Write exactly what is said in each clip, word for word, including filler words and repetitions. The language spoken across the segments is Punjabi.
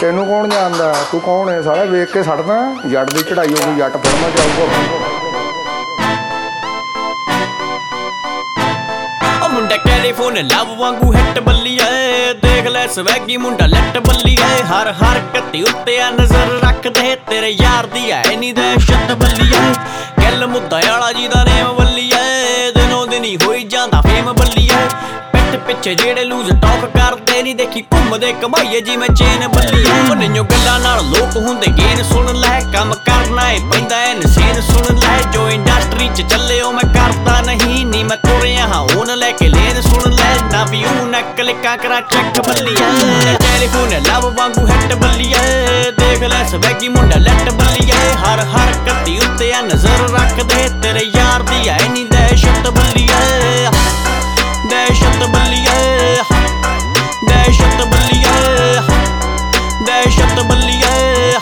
ਤੈਨੂੰ ਕੌਣ ਜਾਣਦਾ? ਤੂੰ ਕੌਣ ਹੈ ਸਾਲਾ? ਵੇਖ ਕੇ ਛੱਡਦਾ ਜੱਟ ਦੀ ਚੜਾਈ ਹੋ ਗਈ, ਜੱਟ ਫਿਲਮਾਂ ਚ ਆਊਗਾ। ਮੁੰਡਾ ਕੈਲੀਫੋਨ ਲਵ ਵਾਂਗੂ ਹਿੱਟ ਬੱਲੀਆ ਏ, ਦੇਖ ਲੈ ਸਵੈਗੀ ਮੁੰਡਾ ਲੱਟ ਬੱਲੀਆ ਏ, ਹਰ ਹਰਕਤ ਉੱਤੇ ਆ ਨਜ਼ਰ ਰੱਖਦੇ, ਤੇਰੇ ਯਾਰ ਦੀ ਐ ਨੀ ਦਹਿਸ਼ਤ ਬੱਲੀਆ ਏ, ਗੱਲ ਮੁੱਦਾ ਵਾਲਾ ਜੀ ਦਾ ਨੇਮ ਬੱਲੀਆ ਏ, ਦਿਨੋਂ ਦਿਨੀ ਹੋਈ ਜਾਂਦਾ ਫੇਮ ਬੱਲੀਆ ਏ, ਪਿੱਠ ਪਿੱਛੇ ਜਿਹੜੇ ਲੂਜ਼ ਟਾਕ ਕਰਦੇ ਨੀ ਦੇਖੀ ਘੁੰਮਦੇ ਕਮਾਈਏ ਜਿਵੇਂ ਚੇਨ ਬੱਲੀਆ ਏ, ਨਹੀਂਓ ਗੱਲਾਂ ਨਾਲ ਲੋਕ ਹੁੰਦੇ ਗੇਨ ਸੁਣ ਲੈ, ਕੰਮ ਕਰਨਾ ਏ ਪੈਂਦਾ ਐ ਨਸੀਨ ਸੁਣ ਲੈ, ਜੋ ਇੰਡਸਟਰੀ ਚ ਚੱਲੇ ਉਹ ਮੈਂ ਕਰਦਾ ਨਹੀਂ, ਨੀ ਮੈਂ ਤੁਰਿਆ ਹਾਂ ਹੁਣ ਲੈ ਕੇ ਲੇਨ ਸੁਣ ਲੈ, ਨਾ ਵੀ ਉਹ ਨਾ ਕਲਿੱਕਾਂ ਕਰਾ ਚੱਕ ਬੱਲੀਆ ਏ, ਟੈਲੀਫੋਨ ਲਵ ਵਾਂਗੂ ਹਿੱਟ ਬੱਲੀਆ ਏ, ਦੇਖ ਲੈ ਸਵੈਗੀ ਮੁੰਡਾ ਲੱਟ ਬੱਲੀਆ ਏ, ਹਰ ਹਰਕਤ ਉੱਤੇ ਆ ਨਜ਼ਰ ਰੱਖਦੇ, ਤੇਰੇ ਯਾਰ ਦੀ ਐ ਨੀ ਦਹਿਸ਼ਤ ਬੱਲੀਆ ਏ, ਦਹਿਸ਼ਤ ਬੱਲੀਆ ਏ, ਦਹਿਸ਼ਤ ਬੱਲੀਆ ਏ, ਦਹਿਸ਼ਤ ਬੱਲੀਆ ਏ,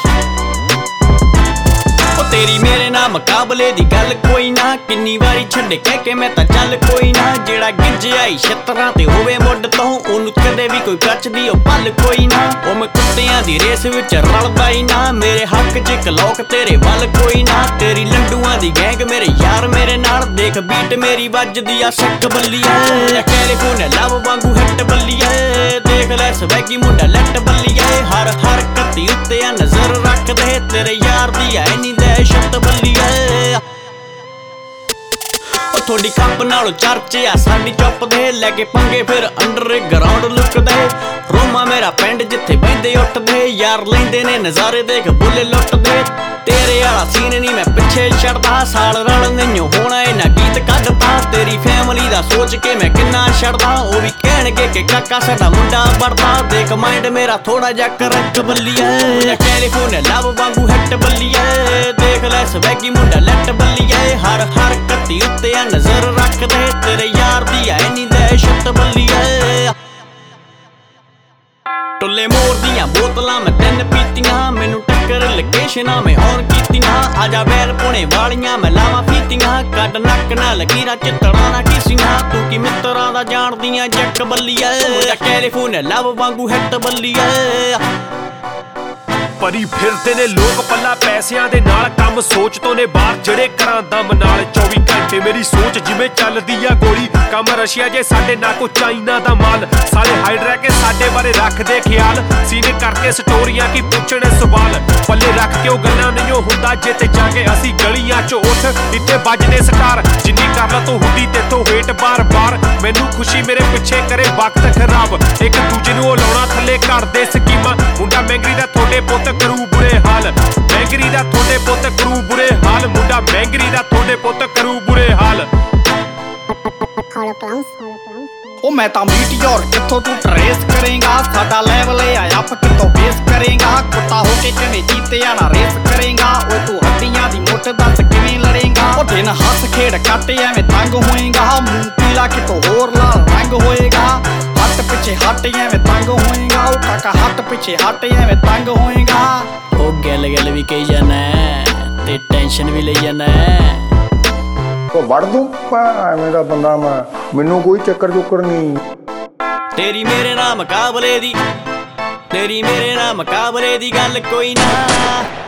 ਉਹ ਤੇਰੀ ਮੇਰੇ ਨਾਲ ਮੁਕਾਬਲੇ ਦੀ ਗੱਲ ਕੋਈ ਨਾ, ਕਿੰਨੀ ਵਾਰੀ ਛੱਡੇ ਕਹਿ ਕੇ ਮੈਂ ਤਾਂ ਚੱਲ ਕੋਈ ਨਾ, ਜਿਹੜਾ ਗਿੱਜਿਆਈ ਛਿੱਤਰਾਂ ਤੇ ਹੋਵੇ ਮੁੱਢ ਤੋਂ ਉਹਨੂੰ ਕਦੇ ਵੀ ਕੋਈ ਕੱਚਦੀ ਉਹ ਪਲ ਕੋਈ ਨਾ, ਉਹ ਮੈਂ ਕੁੱਤਿਆਂ ਦੀ ਰੇਸ ਵਿੱਚ ਰਲਦਾ ਹੀ ਨਾ, ਮੇਰੇ ਹੱਕ ਚ ਕਲੋਕ ਤੇਰੇ ਵੱਲ ਕੋਈ ਨਾ, ਤੇਰੀ ਲੰਡੂਆਂ ਦੀ ਗੈਂਗ ਮੇਰੇ ਯਾਰ ਮੇਰੇ ਨਾਲ, ਦੇਖ ਬੀਟ ਮੇਰੀ ਵੱਜਦੀ ਆ ਸਿੱਕ ਬੱਲੀਆ ਏ, ਕੈਲੀਫੋਨ ਲਵ ਵਾਂਗੂ ਹਿੱਟ ਬੱਲੀਆ ਏ, ਦੇਖ ਲੈ ਸਵੈਗੀ ਮੁੰਡਾ ਲੱਟ ਬੱਲੀਆ ਏ, ਹਰ ਹਰਕਤ ਉੱਤੇ ਆ ਨਜ਼ਰ ਰੱਖਦੇ, ਤੇਰੇ ਯਾਰ ਦੀ ਐ ਨੀ ਦਹਿਸ਼ਤ ਬੱਲੀਆ ਏ, ਉਹ ਥੋੜੀ ਖੱਪ ਨਾਲੋਂ ਚਰਚੇ ਆ ਸਾਡੀ ਚੁੱਪ ਦੇ, ਲੈ ਕੇ ਪੰਗੇ ਫਿਰ ਅੰਡਰ ਗਰਾਊਂਡ ਲੁੱਕਦੇ, ਰੋਮਾ ਮੇਰਾ ਪਿੰਡ ਜਿੱਥੇ ਬਹਿੰਦੇ ਉੱਠਦੇ, ਯਾਰ ਲੈਂਦੇ ਨੇ ਨਜ਼ਾਰੇ ਦੇਖ ਬੁੱਲੇ ਲੁੱਟਦੇ, ਤੇਰੇ ਵਾਲਾ ਸੀਨ ਨੀ ਮੈਂ ਪਿੱਛੇ ਛੱਡਦਾ, ਸਾਲ ਰਲ ਨਹੀਂਓ ਹੋਣਾ ਇਹਨਾਂ ਗੀਤ ਕੱਢਦਾ, ਤੇਰੀ ਫੈਮਿਲੀ ਦਾ ਸੋਚ ਕੇ ਮੈਂ ਕਿੰਨਾ ਛੱਡਦਾ, ਉਹ ਵੀ ਕਹਿਣਗੇ ਕਿ ਕਾਕਾ ਸਾਡਾ ਮੁੰਡਾ ਵੜਦਾ, ਦੇਖ ਮਾਈਂਡ ਮੇਰਾ ਥੋੜਾ ਜਿਹਾ ਕਰਕ ਬੱਲੀਆ ਏ, ਟੈਲੀਫੋਨ ਲਵ ਵਾਂਗੂ ਹਿੱਟ ਬੱਲੀਆ ਏ, ਦੇਖ ਲੈ ਸਵੈਗੀ ਮੁੰਡਾ ਲੱਟ ਬੱਲੀਆ ਏ, ਹਰ ਹਰਕਤ ਉੱਤੇ ਆ ਨਜ਼ਰ ਰੱਖਦੇ, ਤੇਰੇ ਯਾਰ ਦੀ ਐ ਨੀ ਦਹਿਸ਼ਤ ਬੱਲੀਆ ਏ, ਟੁੱਲੇ ਮੋਰ ਦੀਆਂ ਬੋਤਲਾਂ ਮੈਂ ਤਿੰਨ ਪੀਤੀਆਂ, ਮੈਨੂੰ ਟੱਕਰ ਲੋਕੇਸ਼ਨਾਂ ਮੈਂ ਔਨ ਕੀਤੀਆਂ, ਆਜਾ ਵੈਲ ਪੁਣੇ ਵਾਲੀਆਂ ਮੈਂ ਲਾਵਾਂ ਫੀਤੀਆਂ, ਕੱਢ ਨੱਕ ਨਾਲ ਲਕੀਰਾਂ ਚਿੱਤੜਾਂ ਨਾ ਕੀਸੀਆਂ, ਤੂੰ ਕੀ ਮਿੱਤਰਾਂ ਦਾ ਜਾਣਦੀਆਂ ਜੱਕ ਬੱਲੀਆ ਏ, ਕੈਲੀਫੋਨ ਲਵ ਵਾਂਗੂ ਹਿੱਟ ਬੱਲੀਆ ਏ, ਭਰੀ ਫਿਰਦੇ ਨੇ ਲੋਕ ਪੱਲਾ ਪੈਸਿਆਂ ਦੇ ਨਾਲ, ਕੰਮ ਸੋਚ ਤੋਂ ਨੇ ਬਾਹਰ ਜਿਹੜੇ ਕਰਾਂ ਦਮ ਨਾਲ, ਚੌਵੀ ਘੰਟੇ ਮੇਰੀ ਸੋਚ ਜਿਵੇਂ ਚੱਲਦੀ ਆ ਗੋਲੀ, ਕੰਮ ਰਸ਼ੀਆ ਜੇ ਸਾਡੇ ਨਾ ਕੋ ਚਾਈਨਾ ਦਾ ਮਾਲ, ਸਾਰੇ ਹਾਈਡ ਰਹਿ ਕੇ ਸਾਡੇ ਬਾਰੇ ਰੱਖਦੇ ਖਿਆਲ, ਸੀਨੇ ਕਰਕੇ ਸਟੋਰੀਆਂ ਕੀ ਪੁੱਛਣੇ ਸਵਾਲ, ਪੱਲੇ ਰੱਖ ਕੇ ਉਹ ਗੱਲਾਂ ਨਹੀਂ ਹੁੰਦਾ ਜੇ ਤੇ ਜਾ ਕੇ ਅਸੀਂ ਗਲੀਆਂ ਚ ਉੱਠ, ਇੱਥੇ ਵੱਜਦੇ ਸਟਾਰ, ਜਿੰਨੀ ਕਰ ਲਾ ਤੂੰ ਹੁੱਡੀ ਤੇਥੋਂ ਹੇਠ ਬਾਰ ਬਾਰ, ਮੈਨੂੰ ਖੁਸ਼ੀ ਮੇਰੇ ਪਿੱਛੇ ਕਰੇ ਵਕਤ ਖਰਾਬ, ਇੱਕ ਦੂਜੇ ਨੂੰ ਉਹ ਲਾਉਣਾ ਥੱਲੇ ਕਰਦੇ ਸਕੀਮਾਂ, ਮੁੰਡਾ ਮੈਂਗਰੀ ਦਾ ਤੁਹਾਡੇ ਪੁੱਤ ਕਰੂ ਬੁਰੇ ਹਾਲ, ਮੈਂਗਰੀ ਦਾ ਤੁਹਾਡੇ ਪੁੱਤ ਕਰੂ ਬੁਰੇ ਹਾਲ, ਮੁੰਡਾ ਮੈਂਗਰੀ ਦਾ ਤੁਹਾਡੇ ਪੁੱਤ ਕਰੂ ਬੁਰੇ ਹਾਲ। ਉਹ ਮੈਂ ਤਾਂ ਮੀਟਿਓਰ ਕਿੱਥੋਂ ਤੂੰ ਟਰੇਸ ਕਰੇਗਾ, ਸਾਡਾ ਲੈਵਲ ਏ ਆ ਆਪ ਕਿੱਥੋਂ ਬੇਸ ਕਰੇਗਾ, ਕੁੱਤਾ ਹੋ ਕੇ ਕਿਵੇਂ ਜੀਤਿਆ ਨਾ ਰੇਸ ਕਰੇਗਾ, ਉਹ ਤੂੰ ਹੱਡੀਆਂ ਦੀ ਮੁੱਠ ਦੱਸ ਕਿਵੇਂ ਲੜੇਗਾ, ਉਹ ਦਿਨ ਹੱਸ ਖੇਡ ਕੱਟ ਐਵੇਂ ਤੰਗ ਹੋਏਗਾ, ਮੂੰਹ ਪੀਲਾ ਕਿਤੋਂ ਹੋਰ ਲਾਲ ਰੰਗ ਹੋਏਗਾ, ਹੱਟ ਪਿੱਛੇ ਹੱਟ ਐਵੇਂ ਤੰਗ ਹੋਏਗਾ, ਉਹ ਕਾਕਾ ਹੱਟ ਪਿੱਛੇ ਹੱਟ ਐਵੇਂ ਤੰਗ ਹੋਏਗਾ, ਉਹ ਗੱਲ ਗੱਲ ਵੀ ਕਹੀ ਜਾਣਾ ਤੇ ਟੈਨਸ਼ਨ ਵੀ ਲਈ ਜਾਣਾ, ਉਹ ਵੜ ਦੂੰ ਐਵੇਂ ਦਾ ਬੰਦਾ ਮੈਂ, ਮੈਨੂੰ ਕੋਈ ਚੱਕਰ ਚੁੱਕਰ ਨਹੀਂ, ਤੇਰੀ ਮੇਰੇ ਨਾਲ ਮੁਕਾਬਲੇ ਦੀ, ਤੇਰੀ ਮੇਰੇ ਨਾਲ ਮੁਕਾਬਲੇ ਦੀ ਗੱਲ ਕੋਈ ਨਾ।